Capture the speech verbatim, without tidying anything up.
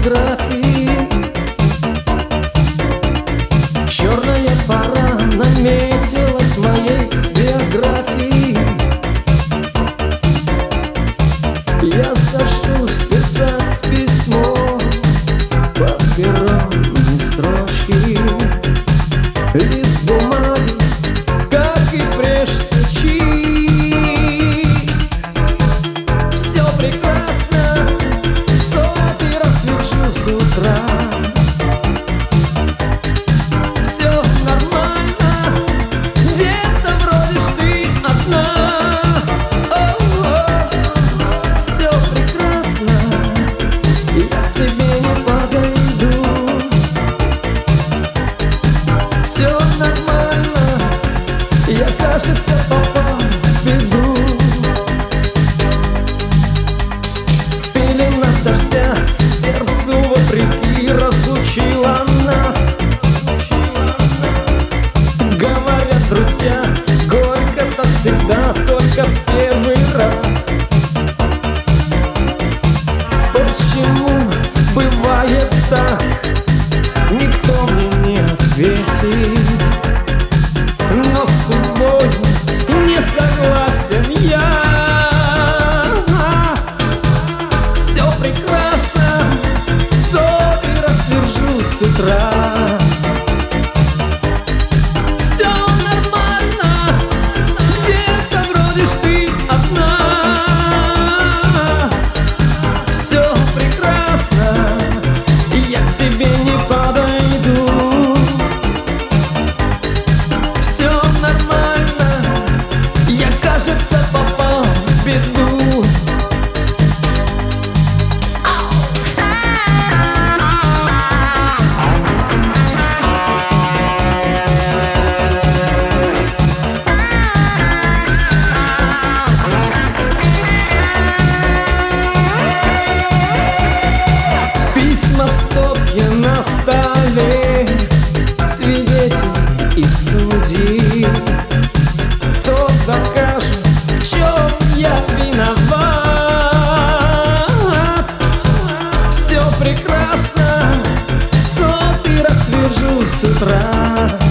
фотографии. Черная пора наметилась в моей биографии. Я сочтусь писать письмо, подберем строчки, лист бумаги, как и прежде, чист. Все прекрасно, сотый раз лежу с утра. Все нормально, где-то вроде ж ты одна. О-о-о. Все прекрасно, я к тебе не подойду. Все нормально, я, кажется, попал в беду. Пелена дождя сердцу вопреки разучила нас. Говорят друзья, горько-то всегда, только в первый раз. Почему бывает так, никто мне не ответит. Но с судьбой не согласен я. Все прекрасно, сотый раз держу с утра. Все нормально, где-то вроде ж ты одна. Все прекрасно, я к тебе не подойду. Все нормально, я, кажется, попал в беду. Письма в стопке на столе, свидетели и судьи. Кто докажет, в чем я виноват? Все прекрасно, сотый раз твержу с утра.